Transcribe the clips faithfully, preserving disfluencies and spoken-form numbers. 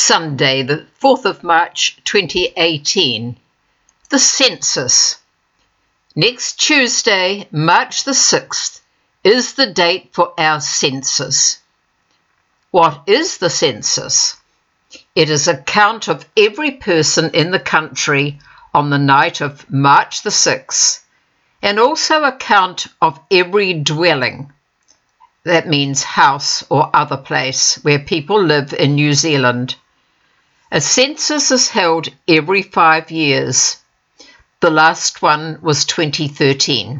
Sunday, the fourth of March twenty eighteen. The census. Next Tuesday, March the sixth, is the date for our census. What is the census? It is a count of every person in the country on the night of March the sixth, and also a count of every dwelling. That means house or other place where people live in New Zealand. A census is held every five years. The last one was twenty thirteen.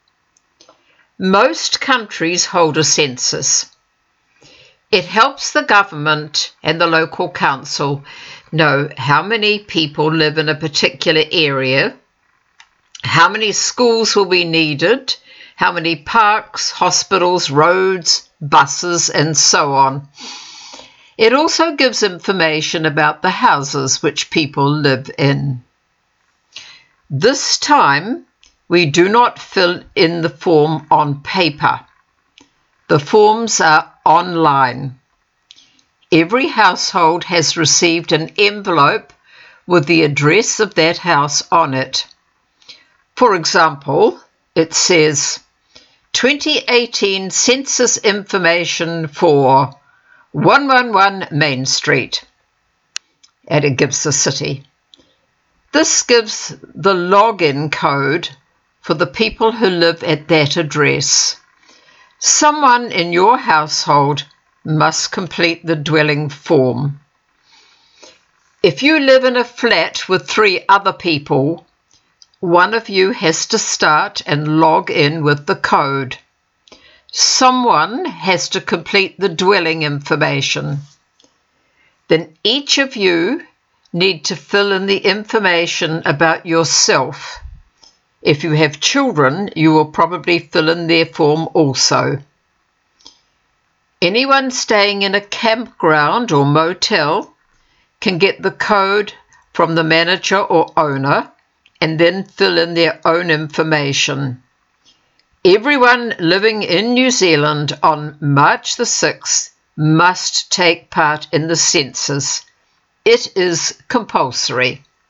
Most countries hold a census. It helps the government and the local council know how many people live in a particular area, how many schools will be needed, how many parks, hospitals, roads, buses, and so on. It also gives information about the houses which people live in. This time, we do not fill in the form on paper. The forms are online. Every household has received an envelope with the address of that house on it. For example, it says, twenty eighteen census information for one one one Main Street, and it gives the city. This gives the login code for the people who live at that address. Someone in your household must complete the dwelling form. If you live in a flat with three other people, one of you has to start and log in with the code. Someone has to complete the dwelling information. Then each of you need to fill in the information about yourself. If you have children, you will probably fill in their form also. Anyone staying in a campground or motel can get the code from the manager or owner and then fill in their own information. Everyone living in New Zealand on March the sixth must take part in the census. It is compulsory.